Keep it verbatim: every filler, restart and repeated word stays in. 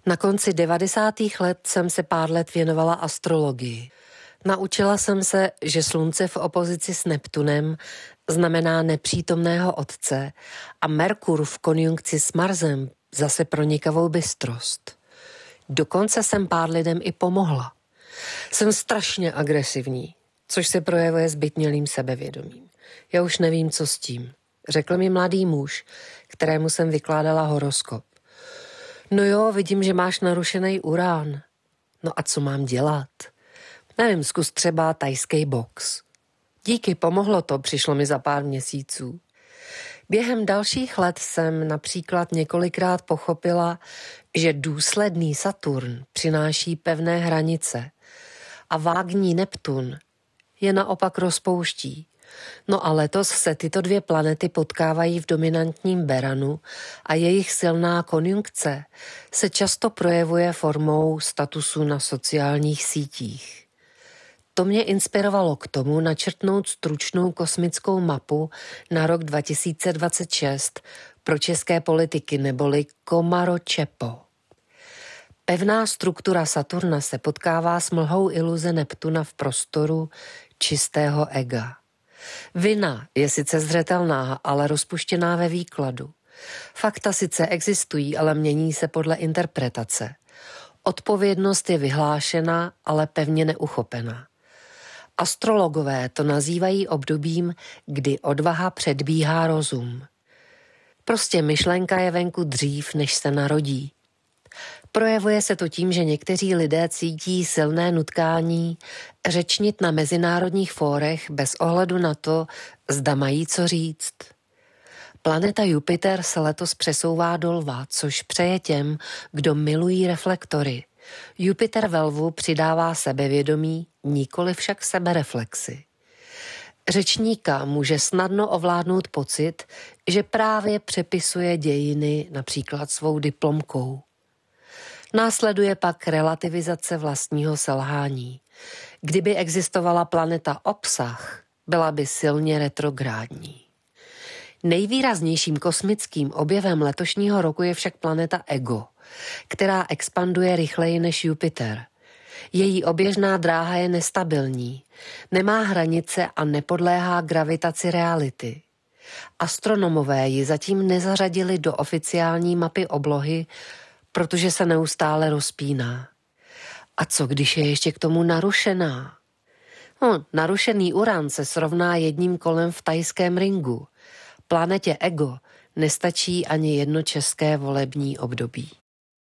Na konci devadesátých let jsem se pár let věnovala astrologii. Naučila jsem se, že slunce v opozici s Neptunem znamená nepřítomného otce a Merkur v konjunkci s Marsem zase pronikavou bystrost. Dokonce jsem pár lidem i pomohla. Jsem strašně agresivní, což se projevuje zbytnělým sebevědomím. Já už nevím, co s tím, řekl mi mladý muž, kterému jsem vykládala horoskop. No jo, vidím, že máš narušený urán. No a co mám dělat? Nevím, zkus třeba tajský box. Díky, pomohlo to, přišlo mi za pár měsíců. Během dalších let jsem například několikrát pochopila, že důsledný Saturn přináší pevné hranice a vágní Neptun je naopak rozpouští. No a letos se tyto dvě planety potkávají v dominantním Beranu a jejich silná konjunkce se často projevuje formou statusu na sociálních sítích. To mě inspirovalo k tomu načrtnout stručnou kosmickou mapu na rok dva tisíce dvacet šest pro české politiky neboli Komaro-Čepo. Pevná struktura Saturna se potkává s mlhou iluze Neptuna v prostoru čistého ega. Vina je sice zřetelná, ale rozpuštěná ve výkladu. Fakta sice existují, ale mění se podle interpretace. Odpovědnost je vyhlášena, ale pevně neuchopená. Astrologové to nazývají obdobím, kdy odvaha předbíhá rozum. Prostě myšlenka je venku dřív, než se narodí. Projevuje se to tím, že někteří lidé cítí silné nutkání řečnit na mezinárodních fórech bez ohledu na to, zda mají co říct. Planeta Jupiter se letos přesouvá do Lva, což přeje těm, kdo milují reflektory. Jupiter ve Lvu přidává sebevědomí, nikoli však sebereflexi. Řečníka může snadno ovládnout pocit, že právě přepisuje dějiny například svou diplomkou. Následuje pak relativizace vlastního selhání. Kdyby existovala planeta obsah, byla by silně retrográdní. Nejvýraznějším kosmickým objevem letošního roku je však planeta Ego, která expanduje rychleji než Jupiter. Její oběžná dráha je nestabilní, nemá hranice a nepodléhá gravitaci reality. Astronomové ji zatím nezařadili do oficiální mapy oblohy, protože se neustále rozpíná. A co, když je ještě k tomu narušená? No, narušený uran se srovná jedním kolem v tajském ringu. Planetě Ego nestačí ani jedno české volební období.